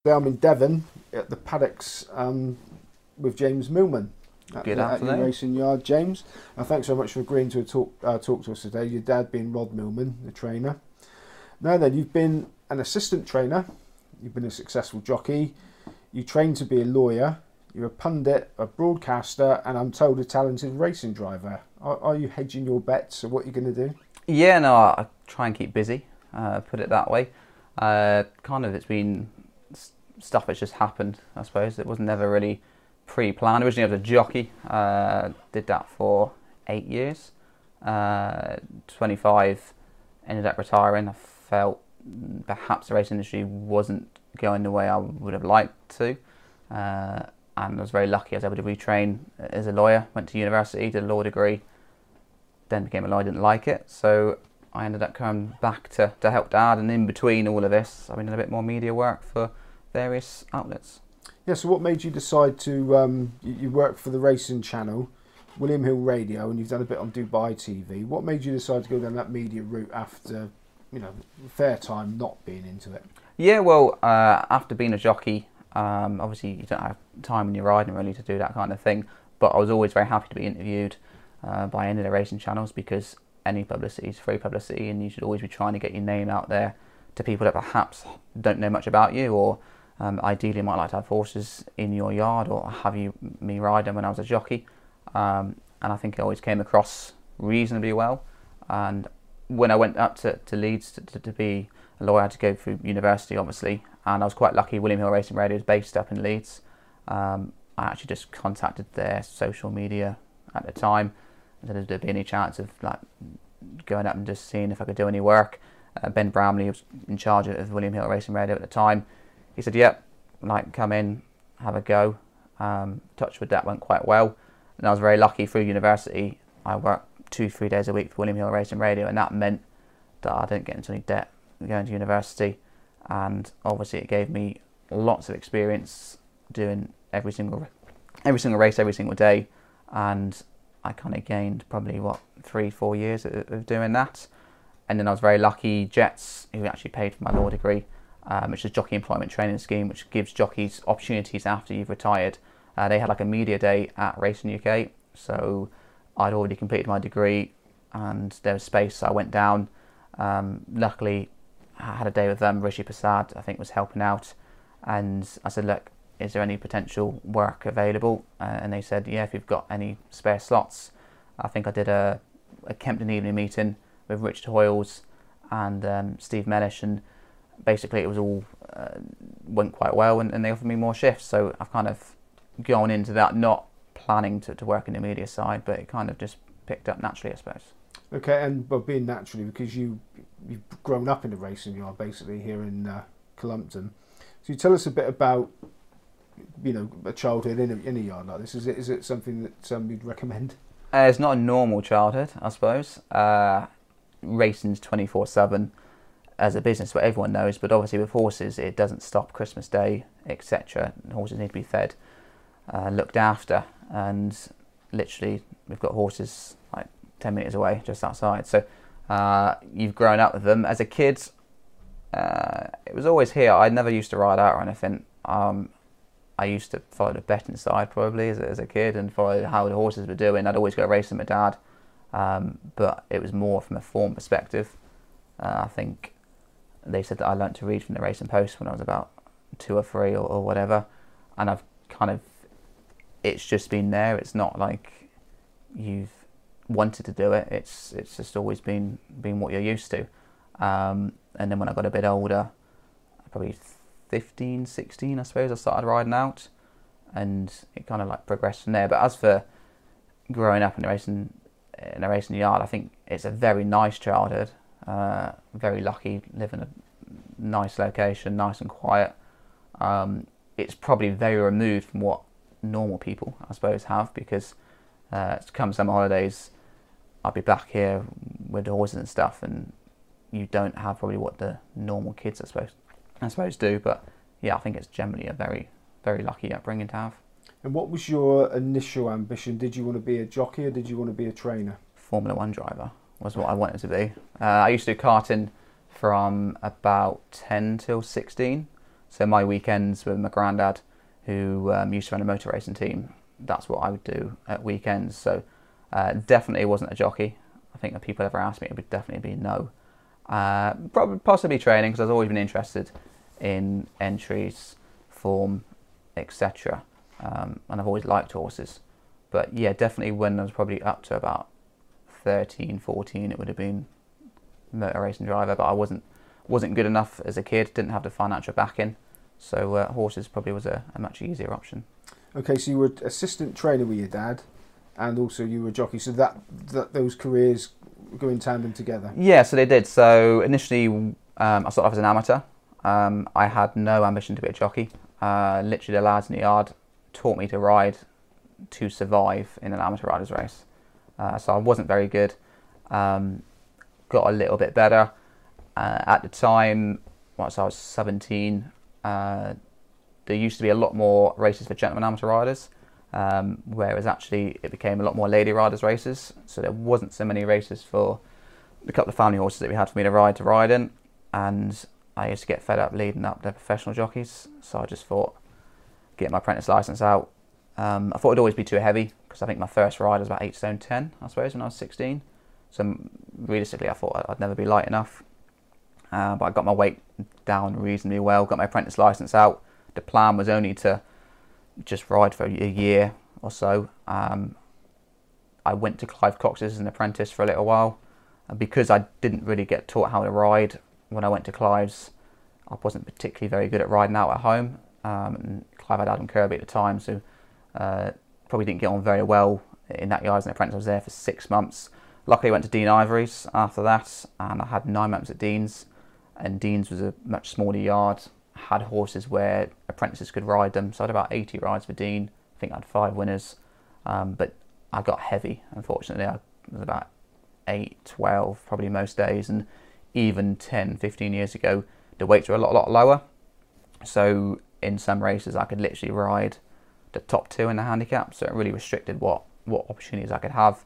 I'm in Devon at the paddocks with James Millman Good at your afternoon. racing yard, James. Thanks so much for agreeing to talk to us today. Your dad being Rod Millman, the trainer. Now then, you've been an assistant trainer, you've been a successful jockey, you trained to be a lawyer, you're a pundit, a broadcaster, and I'm told a talented racing driver. Are you hedging your bets of what you're going to do? Yeah, no, I try and keep busy, put it that way. It's been stuff that's just happened, I suppose. It was never really pre-planned. Originally I was a jockey, did that for 8 years. 25, ended up retiring. I felt perhaps the racing industry wasn't going the way I would have liked to. And I was very lucky I was able to retrain as a lawyer, went to university, did a law degree, then became a lawyer, didn't like it. So I ended up coming back to help Dad, and in between all of this, I've been doing a bit more media work for various outlets. Yeah, so what made you decide to, you work for the racing channel, William Hill Radio, and you've done a bit on Dubai TV. What made you decide to go down that media route after, a fair time not being into it? Yeah, well, after being a jockey, obviously you don't have time when you're riding really to do that kind of thing, but I was always very happy to be interviewed by any of the racing channels, because any publicity is free publicity, and you should always be trying to get your name out there to people that perhaps don't know much about you, or ideally might like to have horses in your yard or have me ride them when I was a jockey. And I think I always came across reasonably well. And when I went up to Leeds to be a lawyer, I had to go through university, obviously, and I was quite lucky. William Hill Racing Radio is based up in Leeds. I actually just contacted their social media at the time, and said if there'd be any chance of like going up and just seeing if I could do any work. Ben Bramley was in charge of William Hill Racing Radio at the time. He said, "Yep, come in, have a go." Touch wood, that went quite well, and I was very lucky. Through university, I worked 2-3 days a week for William Hill Racing Radio, and that meant that I didn't get into any debt going to university, and obviously it gave me lots of experience doing every single race every single day, and I kind of gained probably 3-4 years of doing that. And then I was very lucky. Jets, who actually paid for my law degree, which is Jockey Employment Training Scheme, which gives jockeys opportunities after you've retired. They had like a media day at Racing UK, so I'd already completed my degree, and there was space, so I went down. Luckily, I had a day with them. Rishi Prasad, I think, was helping out, and I said, "Look, is there any potential work available?" And they said, "Yeah, if you've got any spare slots." I think I did a Kempton evening meeting with Richard Hoyles and Steve Mellish, and basically it was all went quite well, and they offered me more shifts. So I've kind of gone into that not planning to work in the media side, but it kind of just picked up naturally, I suppose. Okay, and but being naturally, because you've grown up in the racing yard basically here in Columpton. So you tell us a bit about a childhood in a yard like this. Is it something that you'd recommend? It's not a normal childhood, I suppose. Racing's 24/7 as a business, what everyone knows, but obviously with horses it doesn't stop. Christmas Day, etc. Horses need to be fed, looked after, and literally we've got horses like 10 minutes away just outside, so you've grown up with them. As a kid, it was always here. I never used to ride out or anything. I used to follow the betting side probably as a kid, and follow how the horses were doing. I'd always go racing with Dad, but it was more from a form perspective. I think they said that I learnt to read from the Racing Post when I was about 2 or 3 or whatever, and I've it's just been there. It's not like you've wanted to do it. It's just always been what you're used to. And then when I got a bit older, probably 15, 16, I suppose, I started riding out, and it kind of like progressed from there. But as for growing up in a racing yard, I think it's a very nice childhood. Very lucky, live in a nice location, nice and quiet. It's probably very removed from what normal people, I suppose, have, because come summer holidays, I'll be back here with the horses and stuff, and you don't have probably what the normal kids, I suppose do. But yeah, I think it's generally a very, very lucky upbringing to have. And what was your initial ambition? Did you want to be a jockey or did you want to be a trainer? Formula One driver was what I wanted to be. I used to do karting from about 10 till 16. So my weekends with my granddad, who used to run a motor racing team, that's what I would do at weekends. So definitely wasn't a jockey. I think if people ever asked me, it would definitely be no. Probably possibly training, because I've always been interested in entries, form, etc. And I've always liked horses. But yeah, definitely when I was probably up to about 13, 14, it would have been motor racing driver. But I wasn't good enough as a kid, didn't have the financial backing. So horses probably was a much easier option. Okay, so you were assistant trainer with your dad, and also you were a jockey. So that those careers go in tandem together. Yeah, so they did. So initially, I started off as an amateur. I had no ambition to be a jockey. Literally, the lads in the yard taught me to ride to survive in an amateur riders race. So I wasn't very good. Got a little bit better. At the time, once I was 17, there used to be a lot more races for gentlemen amateur riders, whereas actually it became a lot more lady riders races. So there wasn't so many races for the couple of family horses that we had for me to ride in, and I used to get fed up leading up the professional jockeys. So I just thought, get my apprentice license out. I thought it'd always be too heavy, because I think my first ride was about 8 stone 10, I suppose, when I was 16. So realistically, I thought I'd never be light enough. But I got my weight down reasonably well, got my apprentice license out. The plan was only to just ride for a year or so. I went to Clive Cox's as an apprentice for a little while. And because I didn't really get taught how to ride when I went to Clive's, I wasn't particularly very good at riding out at home. And Clive had Adam Kirby at the time, so probably didn't get on very well in that yard as an apprentice. I was there for 6 months. Luckily I went to Dean Ivory's after that, and I had 9 months at Dean's. And Dean's was a much smaller yard, had horses where apprentices could ride them. So I had about 80 rides for Dean. I think I had 5 winners. But I got heavy, unfortunately. I was about 8, 12, probably most days. And even 10, 15 years ago, the weights were a lot lower. So in some races, I could literally ride the top 2 in the handicap. So it really restricted what opportunities I could have.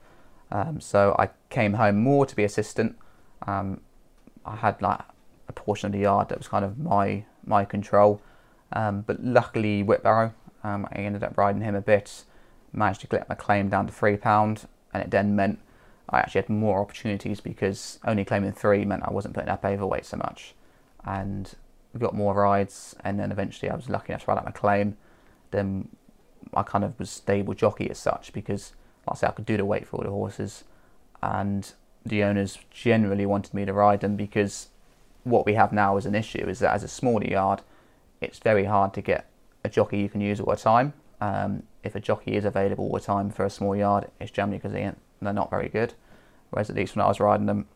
So I came home more to be assistant. I had like a portion of the yard that was kind of my control, but luckily Whitbarrow, I ended up riding him a bit, managed to get my claim down to £3, and it then meant I actually had more opportunities, because only claiming 3 meant I wasn't putting up overweight so much, and we got more rides. And then eventually I was lucky enough to ride out my claim. Then I kind of was stable jockey as such, because like I say, I could do the weight for all the horses, and the owners generally wanted me to ride them, because what we have now as an issue is that as a smaller yard, it's very hard to get a jockey you can use all the time. If a jockey is available all the time for a small yard, it's generally because they're not very good. Whereas at least when I was riding them,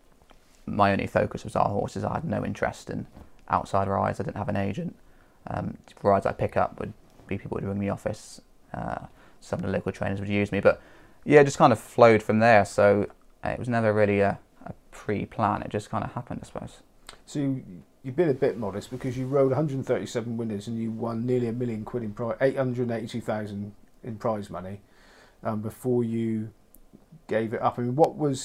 my only focus was our horses. I had no interest in outside rides. I didn't have an agent. Rides I pick up would be people who would ring the office. Some of the local trainers would use me. But yeah, it just kind of flowed from there. So it was never really a pre-plan. It just kind of happened, I suppose. So you've been a bit modest, because you rode 137 winners and you won nearly £1 million in prize, 882,000 in prize money, before you gave it up. I mean,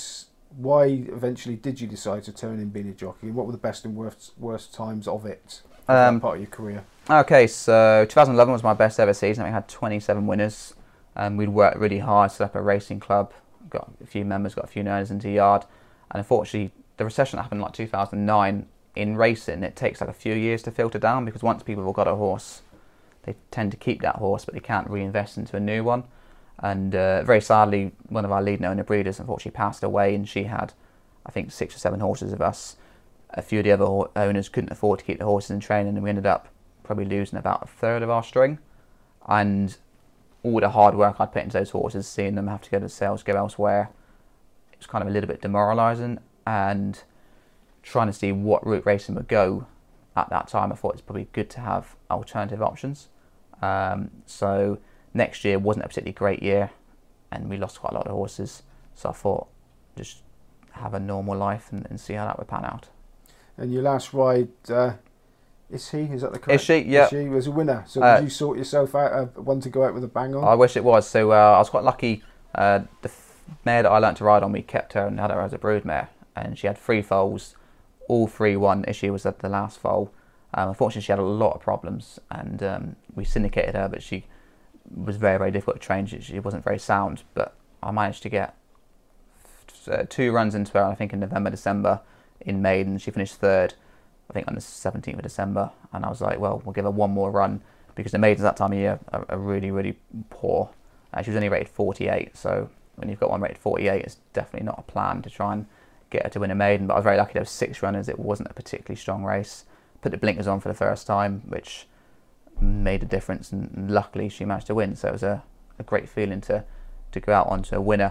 why eventually did you decide to turn in being a jockey, and what were the best and worst times of it, that part of your career? Okay, so 2011 was my best ever season. We had 27 winners, and we'd worked really hard, set up a racing club, got a few members, got a few owners into the yard, and unfortunately the recession that happened in like 2009. In racing, it takes like a few years to filter down, because once people have got a horse, they tend to keep that horse, but they can't reinvest into a new one. And very sadly, one of our leading owner breeders unfortunately passed away, and she had, I think, 6 or 7 horses of us. A few of the other owners couldn't afford to keep the horses in training, and we ended up probably losing about a third of our string. And all the hard work I'd put into those horses, seeing them have to go to sales, go elsewhere, it was kind of a little bit demoralising. And trying to see what route racing would go at that time, I thought it's probably good to have alternative options. So next year wasn't a particularly great year, and we lost quite a lot of horses. So I thought just have a normal life and see how that would pan out. And your last ride, is that the correct? Is she? Yeah. She was a winner. So did you sort yourself out one to go out with a bang on? I wish it was. So I was quite lucky. The mare that I learnt to ride on, we kept her and had her as a brood mare, and she had 3 foals. All 3 won. Issue was at the last foal. Unfortunately, she had a lot of problems, and we syndicated her, but she was very, very difficult to train. She wasn't very sound, but I managed to get 2 runs into her, I think in November, December, in maiden. She finished third, I think on the 17th of December, and I was like, well, we'll give her one more run, because the maidens that time of year are really, really poor. She was only rated 48, so when you've got one rated 48, it's definitely not a plan to try and get her to win a maiden. But I was very lucky to have 6 runners. It wasn't a particularly strong race. Put the blinkers on for the first time, which made a difference, and luckily she managed to win. So it was a great feeling to go out onto a winner.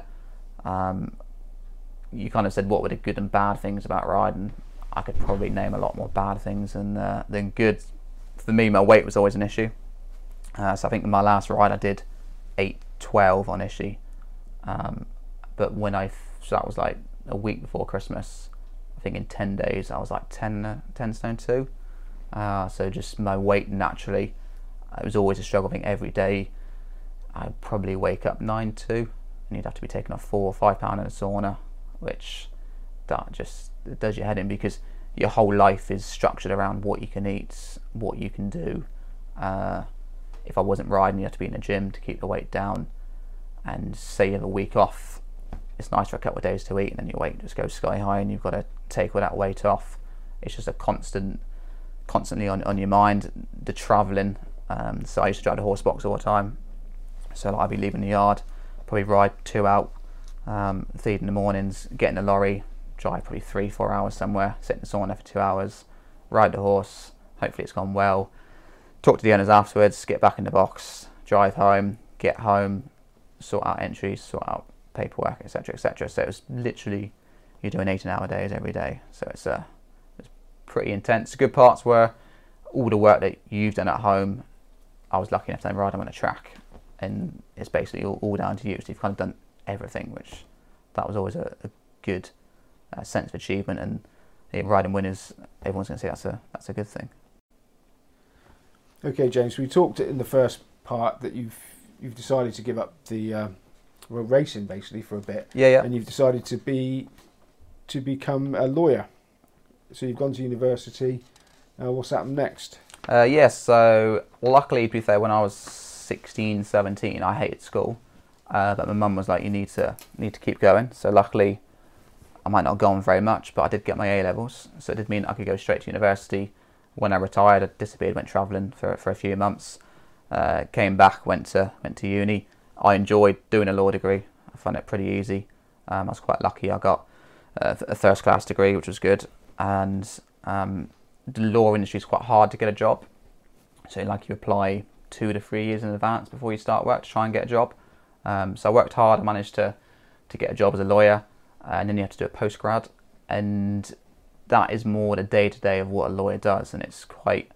You kind of said what were the good and bad things about riding. I could probably name a lot more bad things than good. For me, my weight was always an issue. So I think in my last ride I did 8:12 on Ishi. But so that was like a week before Christmas. I think in 10 days I was like 10 stone 2. So just my weight naturally, it was always a struggle. I think every day I'd probably wake up 9:2, and you'd have to be taking off 4 or 5 pound in a sauna, which that just does your head in, because your whole life is structured around what you can eat, what you can do. If I wasn't riding, you have to be in the gym to keep the weight down. And say you have a week off, it's nice for a couple of days to eat, and then your weight just goes sky high, and you've got to take all that weight off. It's just a constantly on your mind. The travelling, so I used to drive the horse box all the time. So like, I'd be leaving the yard, probably ride 2 out, feed in the mornings, get in the lorry, drive probably 3-4 hours somewhere, sit in the sauna for 2 hours, ride the horse, hopefully it's gone well, talk to the owners afterwards, get back in the box, drive home, get home, sort out entries, sort out paperwork, etc, etc. So it was literally, you're doing 18-hour days every day. So it's pretty intense. The good parts were all the work that you've done at home. I was lucky enough to ride them on a track, and it's basically all down to you. So you've kind of done everything, which that was always a good sense of achievement. And riding winners, everyone's going to say that's a good thing. Okay, James, we talked in the first part that you've decided to give up the racing basically for a bit. Yeah. And you've decided to become a lawyer. So you've gone to university. What's happened next? Yes, so luckily, to be fair, when I was 16, 17, I hated school. But my mum was like, you need to keep going. So luckily, I might not have gone very much, but I did get my A-levels. So it did mean I could go straight to university. When I retired, I disappeared, went travelling for a few months. Came back, went to uni. I enjoyed doing a law degree. I found it pretty easy. I was quite lucky. I got a first class degree, which was good. And the law industry is quite hard to get a job. So like you apply 2 to 3 years in advance before you start work to try and get a job. So I worked hard. I managed to get a job as a lawyer, and then you have to do a postgrad, and that is more the day-to-day of what a lawyer does, and it's quite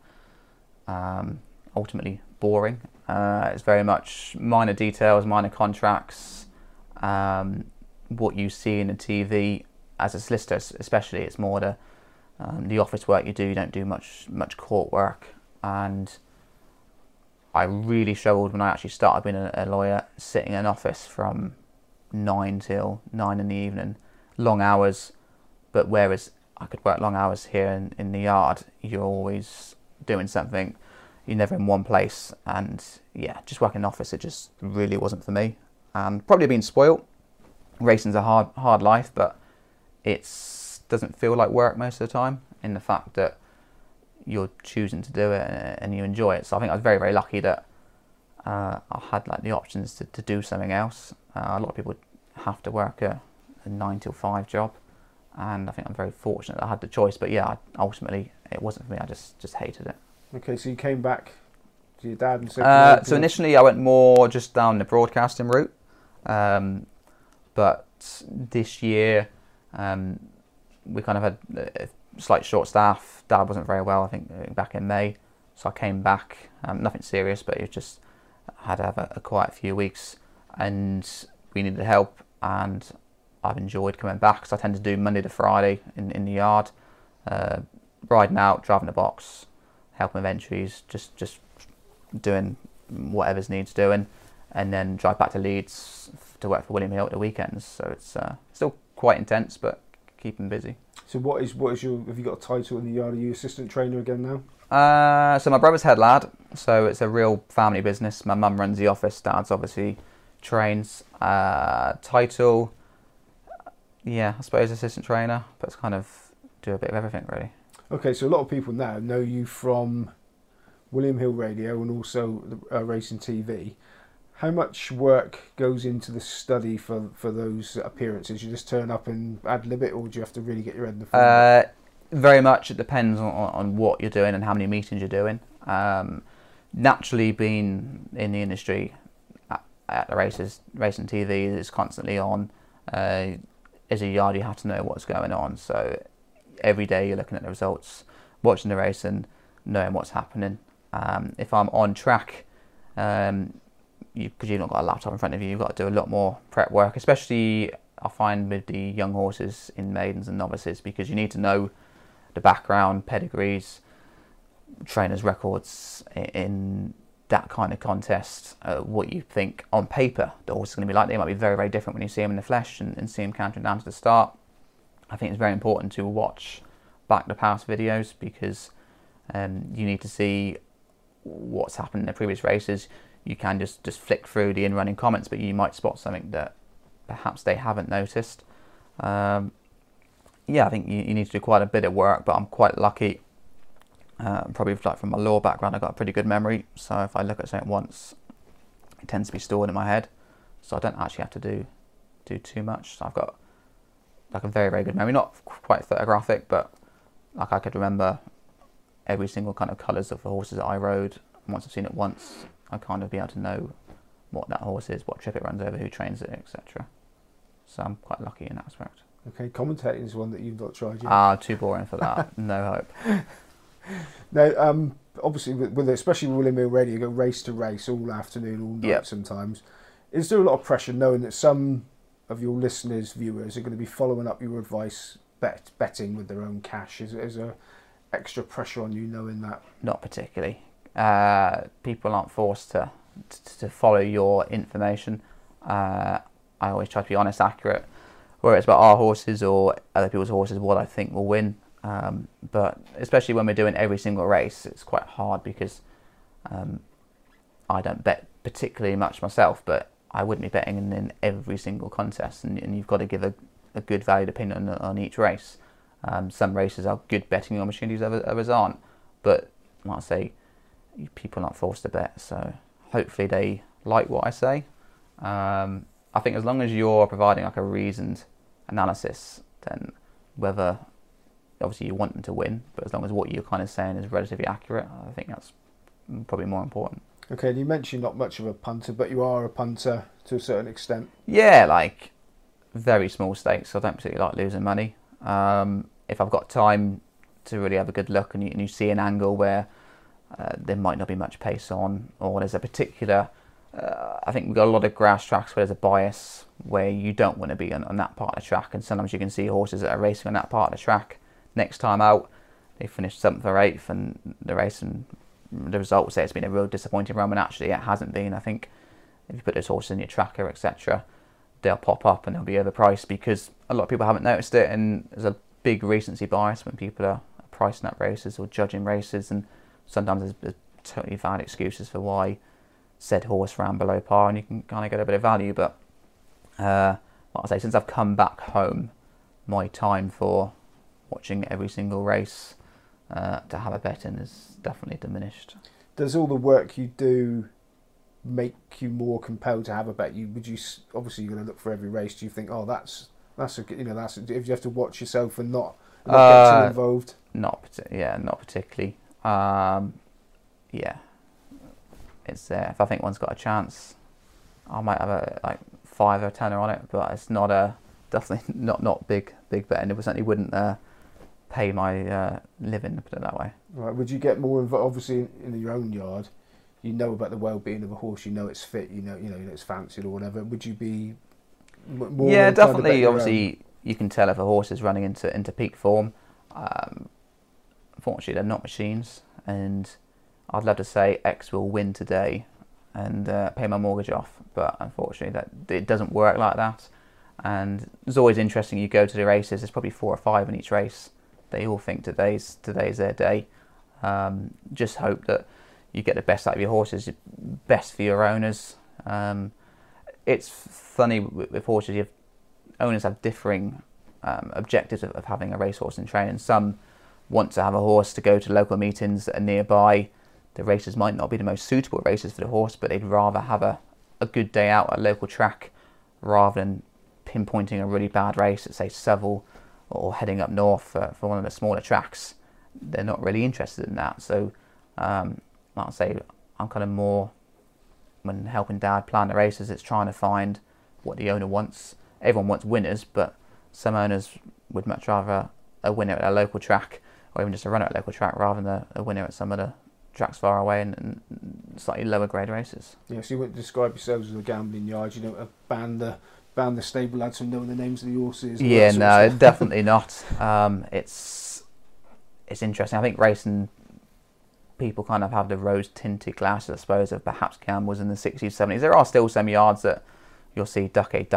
ultimately boring. It's very much minor details, minor contracts, what you see in the TV. As a solicitor especially, it's more the office work you do. You don't do much court work, and I really struggled when I actually started being a lawyer, sitting in an office from 9 till 9 in the evening, long hours. But whereas I could work long hours here in the yard, you're always doing something. You're never in one place, and yeah, just working in an office, it just really wasn't for me. And probably being spoilt. Racing's a hard life, but it doesn't feel like work most of the time, in the fact that you're choosing to do it and you enjoy it. So I think I was very, very lucky that I had like the options to do something else. A lot of people have to work a 9 till 5 job, and I think I'm very fortunate that I had the choice. But yeah, ultimately it wasn't for me. I just hated it. Okay, so you came back to your dad and said... So initially I went more just down the broadcasting route, but this year we kind of had a slight short staff. Dad wasn't very well, I think, back in May, so I came back. Nothing serious, but it just had to have a quiet few weeks, and we needed help, and I've enjoyed coming back, because I tend to do Monday to Friday in the yard, riding out, driving the box, helping with entries, just doing whatever's needs doing, and then drive back to Leeds to work for William Hill at the weekends. So it's still quite intense, but keeping busy. So what is your, have you got a title in the yard? Are you assistant trainer again now? So my brother's head lad, so it's a real family business. My mum runs the office, dad's obviously trains. Title, yeah, I suppose assistant trainer, but it's kind of do a bit of everything really. Okay, so a lot of people now know you from William Hill Radio and also Racing TV. How much work goes into the study for those appearances? You just turn up and ad-lib it, or do you have to really get your head in the phone? Very much, it depends on what you're doing and how many meetings you're doing. Naturally, being in the industry at the races, Racing TV is constantly on. As a yard, you have to know what's going on. So every day you're looking at the results, watching the race and knowing what's happening. If I'm on track, because you've not got a laptop in front of you, you've got to do a lot more prep work, especially I find with the young horses in maidens and novices, because you need to know the background, pedigrees, trainers' records in that kind of contest, what you think on paper the horse is going to be like. They might be very, very different when you see them in the flesh and see them cantering down to the start. I think it's very important to watch back the past videos, because you need to see what's happened in the previous races. You can just flick through the in-running comments, but you might spot something that perhaps they haven't noticed. Yeah, I think you need to do quite a bit of work, but I'm quite lucky. Probably like from my law background, I've got a pretty good memory. So if I look at something once, it tends to be stored in my head. So I don't actually have to do too much. So I've got like a very, very good memory. Not quite photographic, but like I could remember every single kind of colours of the horses that I rode. And once I've seen it once, I kind of be able to know what that horse is, what trip it runs over, who trains it, etc. So I'm quite lucky in that aspect. Okay, commentating is one that you've not tried yet. Too boring for that. No hope. Now, obviously, with especially with William Hill Radio, you go race to race all afternoon, all night sometimes. Is there a lot of pressure knowing that some of your listeners, viewers, are going to be following up your advice, betting with their own cash? Is there extra pressure on you knowing that? Not particularly. People aren't forced to follow your information. I always try to be honest, accurate, whether it's about our horses or other people's horses, what I think will win. But especially when we're doing every single race, it's quite hard because I don't bet particularly much myself, but I wouldn't be betting in every single contest, and you've got to give a good valued opinion on each race. Some races are good betting opportunities, others aren't. But like I say, people aren't forced to bet, so hopefully they like what I say. I think as long as you're providing like a reasoned analysis, then whether obviously you want them to win, but as long as what you're kind of saying is relatively accurate, I think that's probably more important. Okay, and you mentioned not much of a punter, but you are a punter to a certain extent. Yeah, like very small stakes, so I don't particularly like losing money. If I've got time to really have a good look and you see an angle where there might not be much pace on, or there's a particular, I think we've got a lot of grass tracks where there's a bias where you don't want to be on that part of the track, and sometimes you can see horses that are racing on that part of the track. Next time out, they finish 7th or 8th, and the race and the results say it's been a real disappointing run, when actually it hasn't been. I think if you put those horses in your tracker, etc., they'll pop up and they'll be overpriced because a lot of people haven't noticed it, and there's a big recency bias when people are pricing up races or judging races, and sometimes there's totally valid excuses for why said horse ran below par, and you can kind of get a bit of value. But like I say, since I've come back home, my time for watching every single race to have a bet in is definitely diminished. Does all the work you do make you more compelled to have a bet? Would you obviously you're going to look for every race? Do you think, oh, that's if you have to watch yourself and not get too involved? Not particularly. Yeah, it's there. If I think one's got a chance, I might have a 5 or 10 on it, but it's not definitely not big bet, and it certainly wouldn't pay my living, to put it that way. Right. Would you get more involved? Obviously, in your own yard, you know about the well-being of a horse. You know it's fit. You know it's fancied or whatever. Would you be more? Yeah, definitely. Obviously, you can tell if a horse is running into peak form. Unfortunately, they're not machines, and I'd love to say X will win today and pay my mortgage off, but unfortunately, that it doesn't work like that. And it's always interesting. You go to the races. There's probably 4 or 5 in each race. They all think today's their day. Just hope that you get the best out of your horses, best for your owners. It's funny with horses, owners have differing objectives of having a racehorse in training. Some want to have a horse to go to local meetings that are nearby. The races might not be the most suitable races for the horse, but they'd rather have a good day out at a local track rather than pinpointing a really bad race at, say, Seville, or heading up north for one of the smaller tracks. They're not really interested in that. So, like I say, I'm kind of more, when helping Dad plan the races, it's trying to find what the owner wants. Everyone wants winners, but some owners would much rather a winner at a local track, or even just a runner at a local track, rather than a winner at some other tracks far away and slightly lower grade races. Yeah, so you wouldn't describe yourselves as a gambling yard. You don't ban the stable lads from knowing the names of the horses. Yeah, no, definitely not. It's interesting. I think racing people kind of have the rose tinted glasses, I suppose, of perhaps gambles in the 60s, 70s. There are still some yards that you'll see duck egg,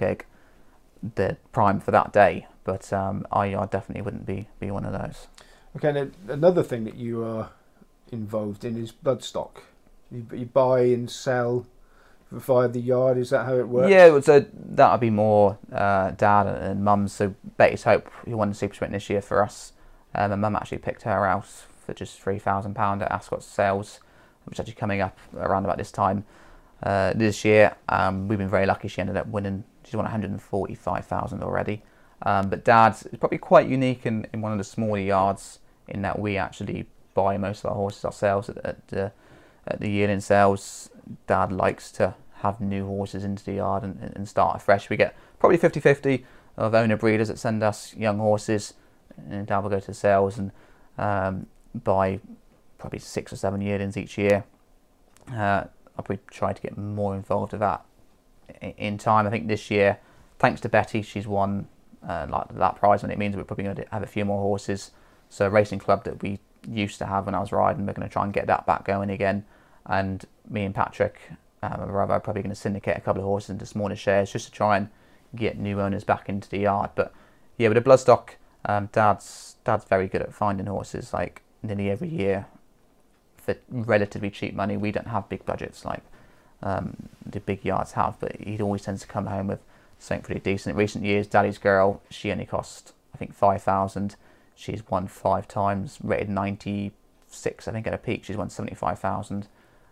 the prime for that day, but our yard definitely wouldn't be one of those. Okay, now another thing that you are involved in is bloodstock. You buy and sell via the yard. Is that how it works? Yeah, so that would be more Dad and Mum's. So Betty's Hope, who won the Super Sprint this year for us, and Mum actually picked her out for just £3,000 at Ascot's sales, which is actually coming up around about this time this year. We've been very lucky. She ended up winning. She's won 145,000 already. But Dad's is probably quite unique in one of the smaller yards, in that we actually buy most of our horses ourselves at the yearling sales. Dad likes to have new horses into the yard and start afresh. We get probably 50-50 of owner breeders that send us young horses, and Dad will go to the sales and buy probably 6 or 7 yearlings each year. I'll probably try to get more involved with that in time. I think this year, thanks to Betty, she's won like that prize, and it means we're probably going to have a few more horses. So a racing club that we used to have when I was riding, we're going to try and get that back going again. And me and Patrick, my brother, are probably going to syndicate a couple of horses into smaller shares just to try and get new owners back into the yard. But yeah, with the bloodstock, Dad's very good at finding horses, like nearly every year for relatively cheap money. We don't have big budgets like the big yards have, but he always tends to come home with something pretty decent. In recent years, Daddy's Girl, she only cost, I think, 5,000. She's won 5 times, rated 96, I think, at a peak. She's won 75,000.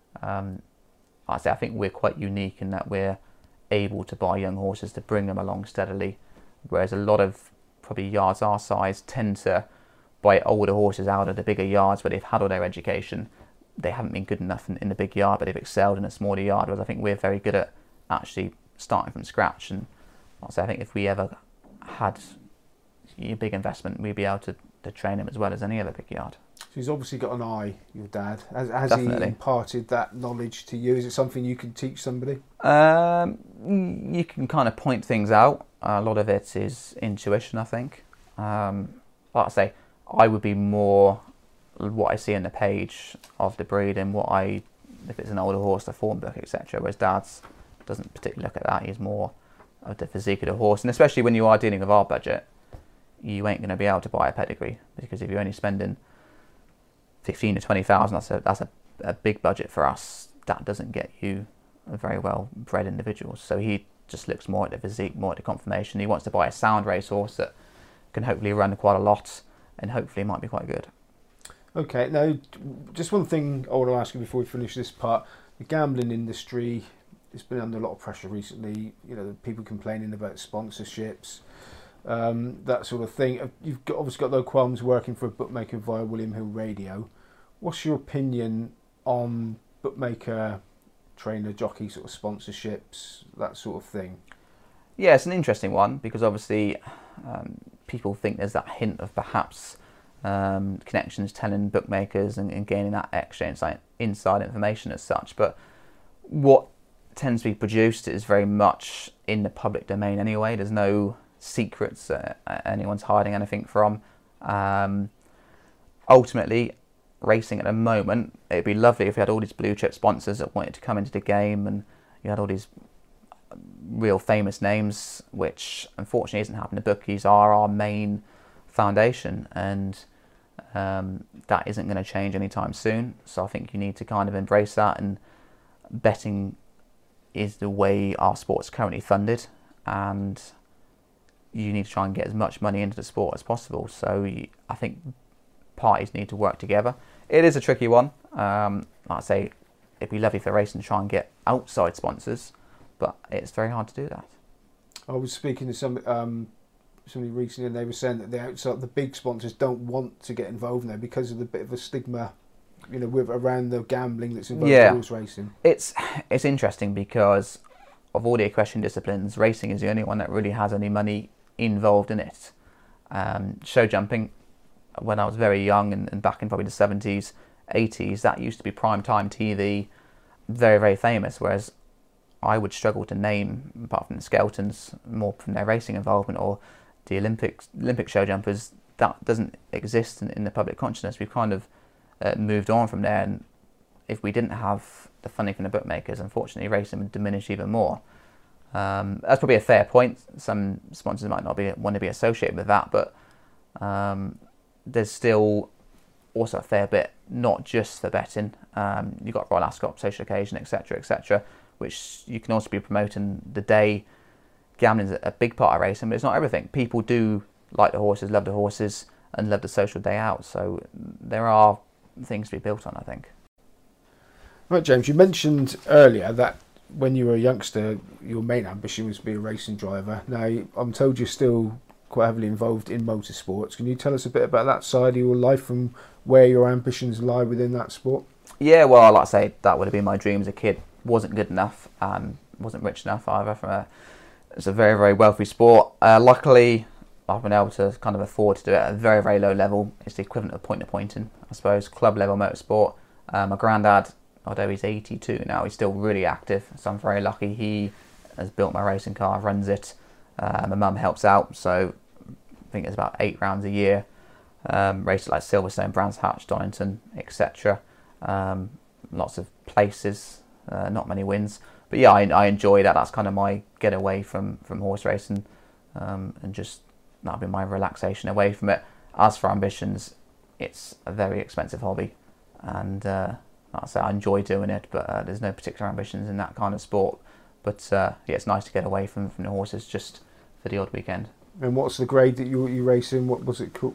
I think we're quite unique in that we're able to buy young horses to bring them along steadily, whereas a lot of probably yards our size tend to buy older horses out of the bigger yards where they've had all their education. They haven't been good enough in the big yard, but they've excelled in a smaller yard, whereas I think we're very good at actually starting from scratch. And I think if we ever had a big investment, we'd be able to train him as well as any other big yard. So he's obviously got an eye, your dad. Has he Definitely imparted that knowledge to you? Is it something you can teach somebody? You can kind of point things out. A lot of it is intuition, I think. Like I say, I would be more what I see in the page of the breed and if it's an older horse, the form book, etc. Whereas Dad's doesn't particularly look at that. He's more of the physique of the horse, and especially when you are dealing with our budget, you ain't going to be able to buy a pedigree, because if you're only spending 15 to 20,000, that's a big budget for us. That doesn't get you a very well bred individual. So he just looks more at the physique, more at the conformation. He wants to buy a sound racehorse that can hopefully run quite a lot and hopefully might be quite good. Okay, now just one thing I want to ask you before we finish this part. The gambling industry has been under a lot of pressure recently. You know, people complaining about sponsorships, that sort of thing. You've obviously got no qualms working for a bookmaker via William Hill Radio. What's your opinion on bookmaker, trainer, jockey sort of sponsorships, that sort of thing? Yeah, it's an interesting one, because obviously people think there's that hint of perhaps connections telling bookmakers and gaining that extra inside information as such. But what tends to be produced is very much in the public domain anyway. There's no secrets anyone's hiding anything from. Ultimately, racing at the moment, it'd be lovely if we had all these blue chip sponsors that wanted to come into the game, and you had all these real famous names, which unfortunately isn't happening. The bookies are our main foundation, and That isn't going to change anytime soon. So I think you need to kind of embrace that, and betting is the way our sport's currently funded, and you need to try and get as much money into the sport as possible. So I think parties need to work together. It is a tricky one. Like I say, it'd be lovely for racing to try and get outside sponsors, but it's very hard to do that. I was speaking to somebody recently, and they were saying that the big sponsors don't want to get involved in there because of the bit of a stigma, around the gambling that's involved in horse racing. It's interesting because of all the equestrian disciplines, racing is the only one that really has any money involved in it. Show jumping, when I was very young and back in probably the 70s, 80s, that used to be prime time TV, very, very famous, whereas I would struggle to name, apart from the Skeltons, more from their racing involvement, or the Olympic show jumpers. That doesn't exist in the public consciousness. We've kind of moved on from there, and if we didn't have the funding from the bookmakers, unfortunately racing would diminish even more. That's probably a fair point. Some sponsors might not want to be associated with that, but there's still also a fair bit, not just for betting. You've got Royal Ascot, Social Occasion, etc., which you can also be promoting the day. Gambling is a big part of racing, but it's not everything. People do like the horses, love the horses, and love the social day out. So there are things to be built on, I think. Right, James, you mentioned earlier that when you were a youngster, your main ambition was to be a racing driver. Now, I'm told you're still quite heavily involved in motorsports. Can you tell us a bit about that side of your life and where your ambitions lie within that sport? Yeah, well, like I say, that would have been my dream as a kid. Wasn't good enough, wasn't rich enough either. It's a very, very wealthy sport. Luckily, I've been able to kind of afford to do it at a very, very low level. It's the equivalent of point-to-pointing, I suppose, club level motorsport. My granddad, although he's 82 now, he's still really active, so I'm very lucky. He has built my racing car, runs it. My mum helps out, so I think it's about 8 rounds a year. Races like Silverstone, Brands Hatch, Donington, etc. Lots of places, not many wins. But yeah, I enjoy that. That's kind of my getaway from horse racing, and just that'll be my relaxation away from it. As for ambitions, it's a very expensive hobby, and like I say, I enjoy doing it, but there's no particular ambitions in that kind of sport. But yeah, it's nice to get away from the horses just for the odd weekend. And what's the grade that you race in? What was it called?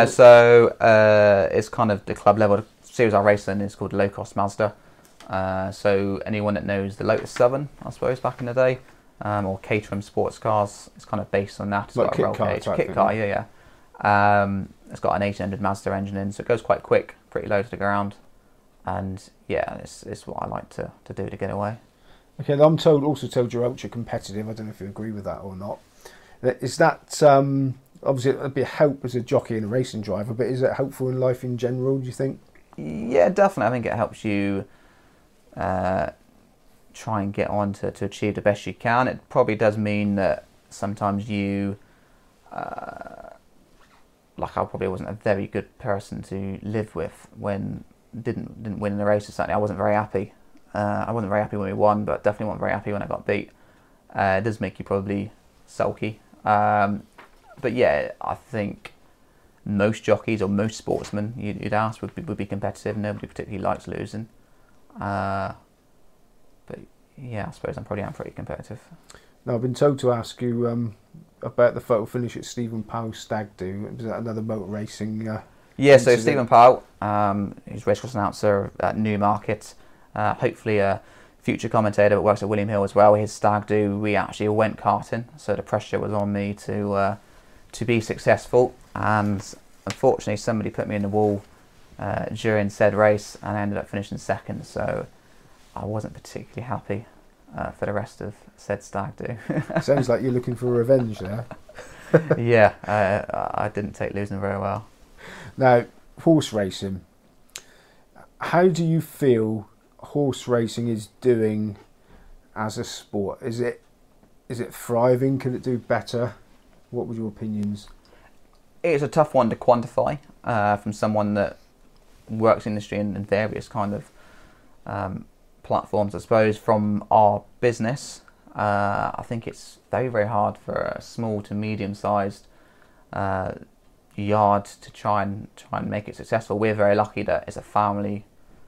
So it's kind of the club level. The series I race in is called Low Cost Mazda. So anyone that knows the Lotus Southern, I suppose, back in the day, or Caterham sports cars, it's kind of based on that. It's like got a roll cage. Kit car, yeah. It's got an 1800 Mazda engine in, so it goes quite quick, pretty low to the ground. And yeah, it's what I like to do to get away. Okay, I'm also told you're ultra competitive. I don't know if you agree with that or not. Is that obviously it'd be a help as a jockey and a racing driver, but is it helpful in life in general, do you think? Yeah, definitely. I think it helps you try and get on to achieve the best you can. It probably does mean that sometimes you, like I probably wasn't a very good person to live with when didn't win in the races. Certainly, I wasn't very happy. I wasn't very happy when we won, but definitely wasn't very happy when I got beat. It does make you probably sulky. But yeah, I think most jockeys or most sportsmen you'd ask would be competitive. Nobody particularly likes losing. But yeah, I suppose I'm pretty competitive. Now, I've been told to ask you about the photo finish at Stephen Powell's Stag Do. Was that another motor racing? Yeah, so Stephen Powell, he's racecross announcer at Newmarket. Hopefully a future commentator, but works at William Hill as well. His Stag Do, we actually went karting, so the pressure was on me to be successful. And unfortunately, somebody put me in the wall during said race, and I ended up finishing second. So I wasn't particularly happy for the rest of said Stag Do. Sounds like you're looking for revenge there. Yeah, I didn't take losing very well. Now, horse racing. How do you feel horse racing is doing as a sport? Is it thriving? Can it do better? What were your opinions? It's a tough one to quantify from someone that works in the industry in various kind of platforms. I suppose from our business, I think it's very, very hard for a small to medium-sized yard to try and make it successful. We're very lucky that it's a family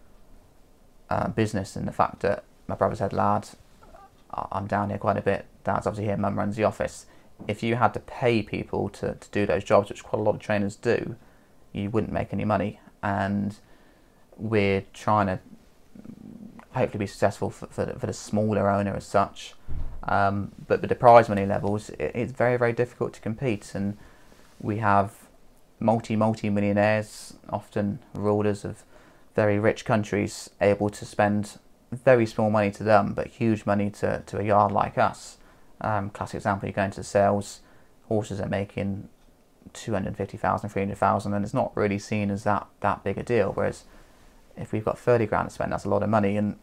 business, in the fact that my brother said, lad, I'm down here quite a bit, Dad's obviously here, Mum runs the office. If you had to pay people to do those jobs, which quite a lot of trainers do, you wouldn't make any money. And we're trying to hopefully be successful for the smaller owner as such. But with the prize money levels, it's very, very difficult to compete. And we have multi-millionaires, often rulers of very rich countries, able to spend very small money to them, but huge money to a yard like us. Classic example, you go into the sales, horses are making 250,000, 300,000, and it's not really seen as that big a deal. Whereas if we've got 30 grand to spend, that's a lot of money. And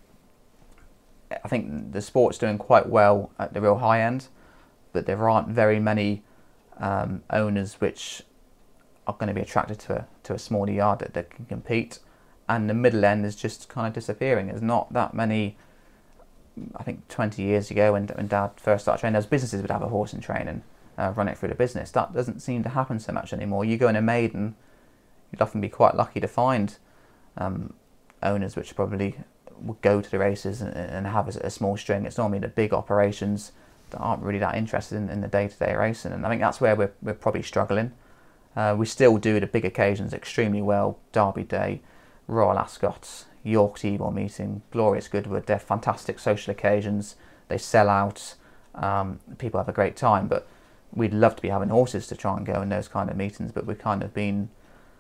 I think the sport's doing quite well at the real high end, but there aren't very many owners which are going to be attracted to a smaller yard that can compete. And the middle end is just kind of disappearing. There's not that many. I think 20 years ago, when Dad first started training, those businesses would have a horse in training, run it through the business. That doesn't seem to happen so much anymore. You go in a maiden, you'd often be quite lucky to find owners which probably would go to the races and have a small string. It's normally the big operations that aren't really that interested in the day-to-day racing, and I think that's where we're probably struggling. We still do the big occasions extremely well. Derby Day, Royal Ascot, York T-Ball Meeting, Glorious Goodwood. They're fantastic social occasions. They sell out. People have a great time, but we'd love to be having horses to try and go in those kind of meetings, but we've kind of been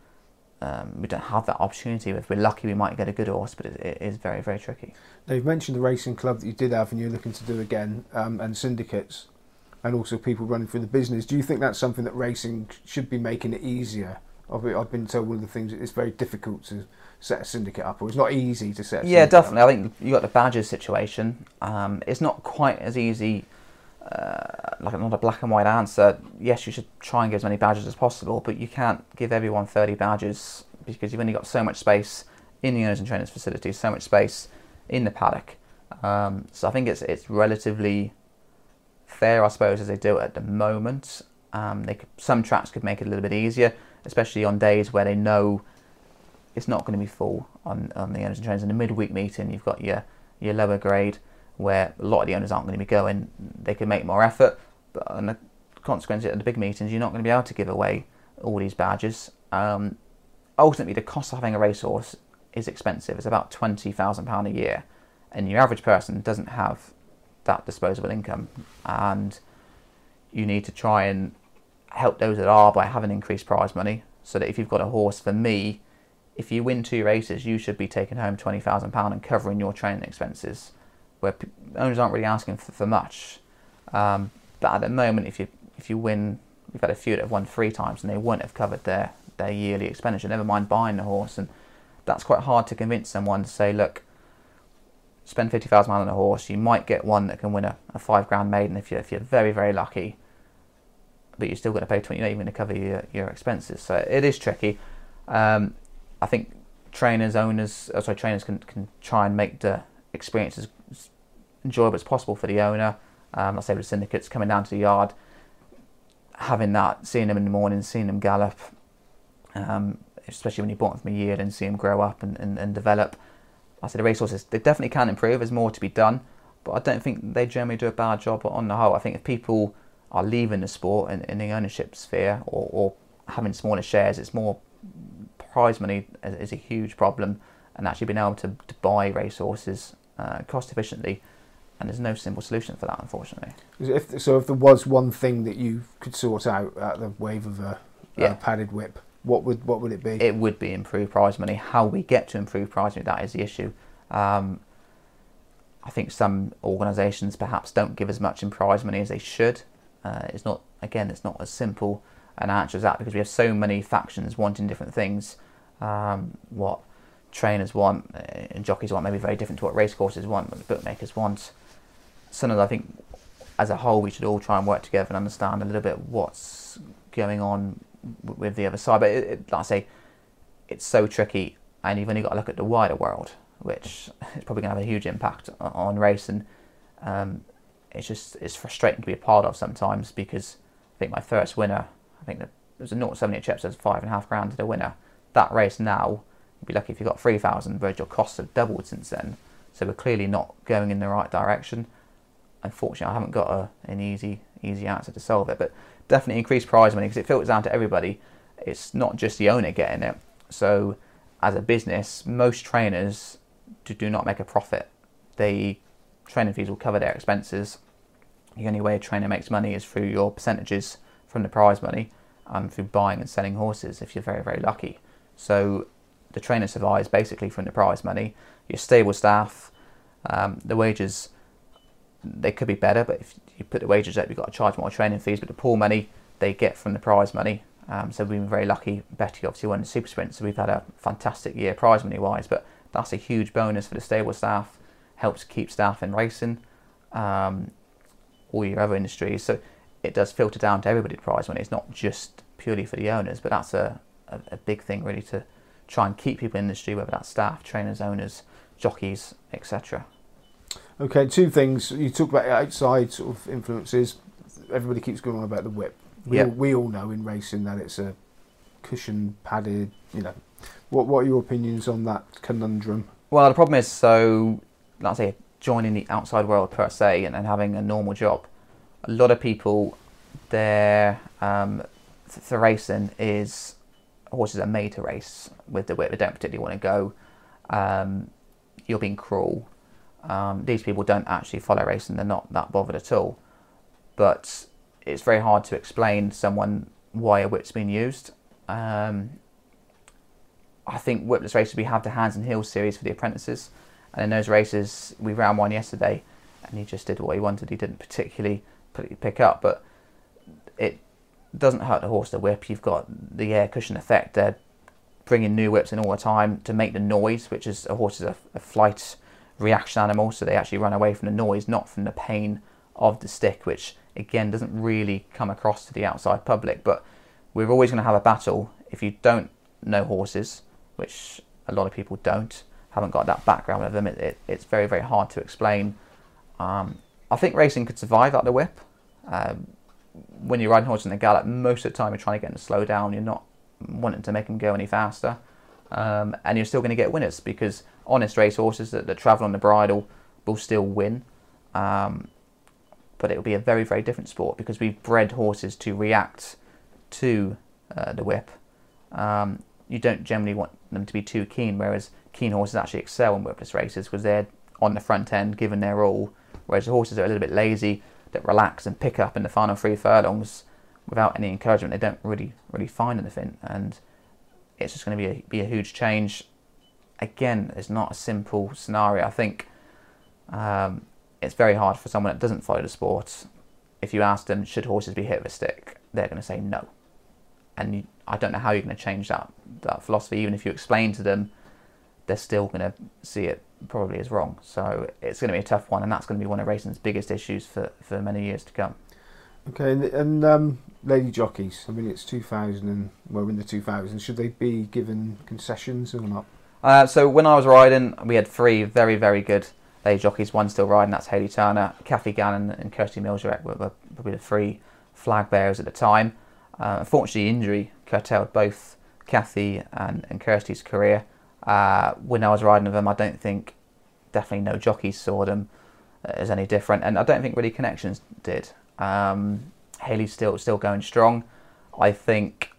we don't have that opportunity. If we're lucky, we might get a good horse, but it is very, very tricky. Now, you've mentioned the racing club that you did have and you're looking to do again, and syndicates, and also people running through the business. Do you think that's something that racing should be making it easier? I've been told one of the things that it's very difficult to set a syndicate up, or it's not easy to set a syndicate definitely. up. I think you got the badges situation. It's not quite as easy, like not a black and white answer. Yes, you should try and get as many badges as possible, but you can't give everyone 30 badges because you've only got so much space in the owners and trainers facility, so much space in the paddock. So I think it's relatively fair, I suppose, as they do it at the moment. Some tracks could make it a little bit easier, especially on days where they know it's not going to be full on the owners and trainers. In the midweek meeting, you've got your lower grade, where a lot of the owners aren't going to be going. They can make more effort, but on the consequence at the big meetings, you're not going to be able to give away all these badges. Ultimately, the cost of having a racehorse is expensive. It's about £20,000 a year, and your average person doesn't have that disposable income, and you need to try and help those that are by having increased prize money, so that if you've got a horse, for me, if you win 2 races, you should be taking home £20,000 and covering your training expenses, where owners aren't really asking for much. But at the moment, if you win, we've had a few that have won 3 times and they wouldn't have covered their yearly expenditure, never mind buying the horse. And that's quite hard to convince someone to say, look, spend £50,000 on a horse, you might get one that can win a £5,000 maiden if you're very, very lucky, but you're still going to pay 20, you're not even going to cover your expenses. So it is tricky. I think trainers can try and make the experience as enjoyable as possible for the owner. Let's say with syndicates, coming down to the yard, having that, seeing them in the morning, seeing them gallop, especially when you bought them from a year, then see them grow up and develop. I say the racehorses, they definitely can improve. There's more to be done, but I don't think they generally do a bad job on the whole. I think if people are leaving the sport in the ownership sphere or having smaller shares, it's more prize money is a huge problem, and actually being able to buy racehorses cost efficiently, and there's no simple solution for that, unfortunately. If there was one thing that you could sort out at the wave of a padded whip, what would it be? It would be improved prize money. How we get to improve prize money, that is the issue. I think some organisations perhaps don't give as much in prize money as they should. It's not as simple an answer as that, because we have so many factions wanting different things. What trainers want and jockeys want may be very different to what racecourses want, what the bookmakers want. Sometimes I think as a whole we should all try and work together and understand a little bit what's going on with the other side. But like I say, it's so tricky, and you've only got to look at the wider world, which is probably going to have a huge impact on racing. It's frustrating to be a part of sometimes, because I think my first winner, I think the was a 0.70 at Chips, there's £5,500 to the winner. That race now, you'd be lucky if you got 3,000, whereas your costs have doubled since then. So we're clearly not going in the right direction. Unfortunately, I haven't got an easy answer to solve it, but definitely increase prize money because it filters down to everybody. It's not just the owner getting it. So as a business, most trainers do not make a profit. Training fees will cover their expenses. The only way a trainer makes money is through your percentages from the prize money and through buying and selling horses if you're very, very lucky. So the trainer survives basically from the prize money. Your stable staff, the wages, they could be better, but if you put the wages up, you've got to charge more training fees, but the pool money they get from the prize money. So we've been very lucky. Betty obviously won the Super Sprint, so we've had a fantastic year prize money wise, but that's a huge bonus for the stable staff, helps keep staff in racing, all your other industries. So it does filter down to everybody, the prize money. It's not just purely for the owners, but that's a big thing really to try and keep people in the industry, whether that's staff, trainers, owners, jockeys, etc. Okay, two things. You talk about outside sort of influences. Everybody keeps going on about the whip. We all know in racing that it's a cushion padded, What are your opinions on that conundrum? Well, the problem is, so, let's say, joining the outside world per se and having a normal job, a lot of people, their for racing is horses are made to race with the whip. They don't particularly want to go. You're being cruel. These people don't actually follow racing. They're not that bothered at all. But it's very hard to explain to someone why a whip's been used. I think whipless races, we have the Hands and Heels series for the apprentices, and in those races we ran one yesterday and he just did what he wanted. He didn't particularly pick up, but it doesn't hurt the horse to whip. You've got the air cushion effect. They're bringing new whips in all the time to make the noise, which is a horse is a flight reaction animal, so they actually run away from the noise, not from the pain of the stick, which again doesn't really come across to the outside public. But we're always going to have a battle if you don't know horses, which a lot of people haven't got that background with them. It's very, very hard to explain. I think racing could survive at the whip. When you're riding horses in a gallop, most of the time you're trying to get them to slow down. You're not wanting to make them go any faster. And you're still going to get winners because honest race horses that travel on the bridle will still win. But it will be a very, very different sport because we've bred horses to react to the whip. You don't generally want them to be too keen, whereas keen horses actually excel in whipless races because they're on the front end giving their all, whereas the horses are a little bit lazy, that relax and pick up in the final 3 furlongs without any encouragement. They don't really find anything, and it's just going to be a huge change. Again, it's not a simple scenario. I think it's very hard for someone that doesn't follow the sport. If you ask them, should horses be hit with a stick, they're going to say no. And I don't know how you're going to change that philosophy. Even if you explain to them, they're still going to see it probably as wrong. So it's going to be a tough one, and that's going to be one of racing's biggest issues for many years to come. Okay, and lady jockeys, I mean, it's 2000 and we're in the 2000s. Should they be given concessions or not? So when I was riding, we had 3 very, very good lady jockeys. One still riding, that's Hayley Turner. Kathy Gannon and Kirsty Miljarek were probably the 3 flag bearers at the time. Unfortunately, injury curtailed both Kathy and Kirsty's career. When I was riding with them, I don't think, definitely no jockeys saw them as any different, and I don't think really Connections did. Hayley's still going strong. I think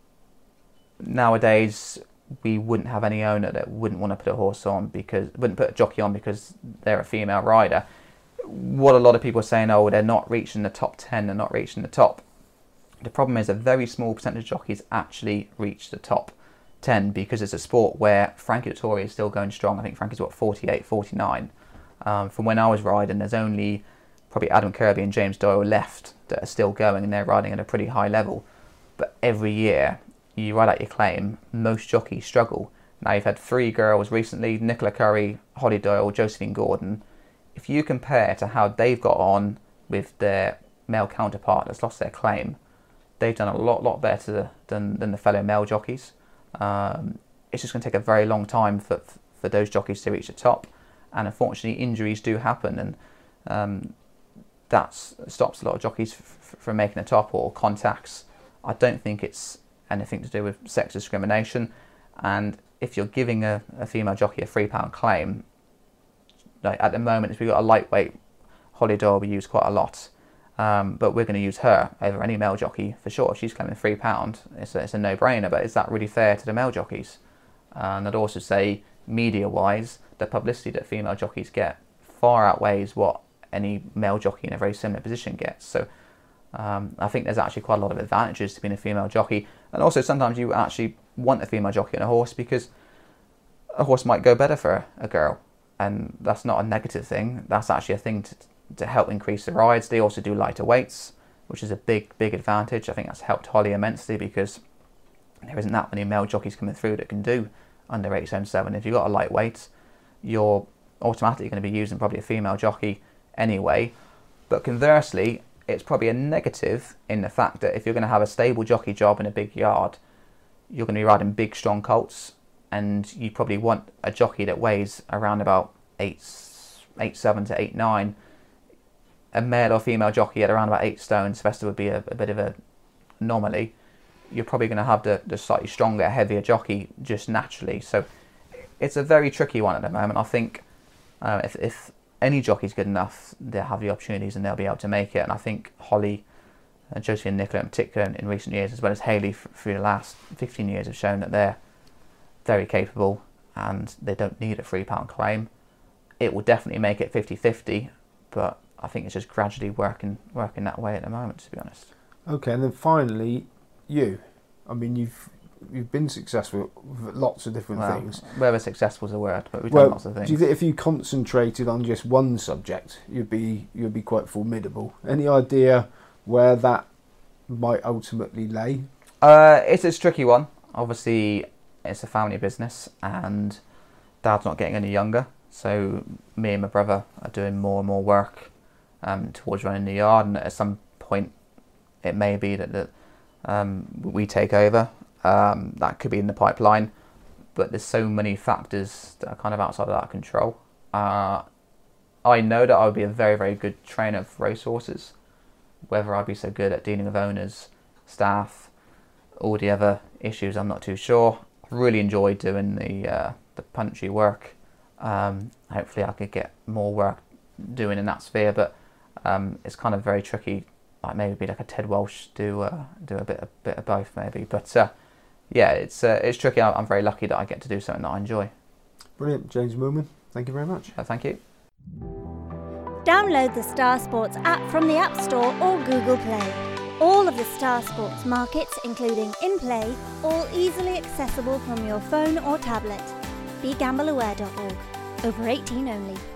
nowadays we wouldn't have any owner that wouldn't want to put wouldn't put a jockey on because they're a female rider. What a lot of people are saying, oh, they're not reaching the top 10, they're not reaching the top. The problem is a very small percentage of jockeys actually reach the top 10 because it's a sport where Frankie Dettori is still going strong. I think Frankie's 48, 49. From when I was riding, there's only probably Adam Kirby and James Doyle left that are still going, and they're riding at a pretty high level. But every year, you ride out your claim, most jockeys struggle. Now you've had 3 girls recently, Nicola Curry, Holly Doyle, Josephine Gordon. If you compare to how they've got on with their male counterpart that's lost their claim, they've done a lot better than the fellow male jockeys. It's just going to take a very long time for those jockeys to reach the top, and unfortunately injuries do happen, and that stops a lot of jockeys from making the top, or contacts I don't think it's anything to do with sex discrimination. And if you're giving a female jockey a £3 claim, like at the moment, if we've got a lightweight, Holly Doyle we use quite a lot, but we're going to use her over any male jockey for sure. If she's claiming £3, it's a no-brainer. But is that really fair to the male jockeys? And I'd also say, media-wise, the publicity that female jockeys get far outweighs what any male jockey in a very similar position gets. So I think there's actually quite a lot of advantages to being a female jockey. And also sometimes you actually want a female jockey on a horse because a horse might go better for a girl. And that's not a negative thing. That's actually a thing to help increase the rides. They also do lighter weights, which is a big advantage. I think that's helped Holly immensely because there isn't that many male jockeys coming through that can do under 8 stone 7. If you've got a lightweight, you're automatically going to be using probably a female jockey anyway. But conversely, it's probably a negative in the fact that if you're going to have a stable jockey job in a big yard, you're going to be riding big, strong colts, and you probably want a jockey that weighs around about 8'7" to 8'9". A male or female jockey at around about 8 stone, Sylvester would be a bit of an anomaly. You're probably going to have the slightly stronger, heavier jockey just naturally. So it's a very tricky one at the moment. I think if any jockey's good enough, they'll have the opportunities and they'll be able to make it. And I think Holly, Josie and Nicola in particular in recent years, as well as Hayley through the last 15 years, have shown that they're very capable and they don't need a £3 claim. It will definitely make it 50-50, but I think it's just gradually working that way at the moment, to be honest. Okay, and then finally, you. I mean, you've been successful with lots of different things. Whether successful is a word, but we've done lots of things. Do you think if you concentrated on just one subject, you'd be quite formidable? Any idea where that might ultimately lay? It's a tricky one. Obviously, it's a family business, and Dad's not getting any younger. So me and my brother are doing more and more work towards running the yard, and at some point, it may be that we take over. That could be in the pipeline, but there's so many factors that are kind of outside of our control. I know that I would be a very, very good trainer of racehorses. Whether I'd be so good at dealing with owners, staff, all the other issues, I'm not too sure. I really enjoyed doing the punchy work. Hopefully I could get more work doing in that sphere, but it's kind of very tricky. Like maybe like a Ted Walsh, do a bit of both maybe. But yeah, it's tricky. I'm very lucky that I get to do something that I enjoy. Brilliant, James Millman. Thank you very much. Thank you. Download the Star Sports app from the App Store or Google Play. All of the Star Sports markets, including in-play, all easily accessible from your phone or tablet. BeGambleAware.org. Over 18 only.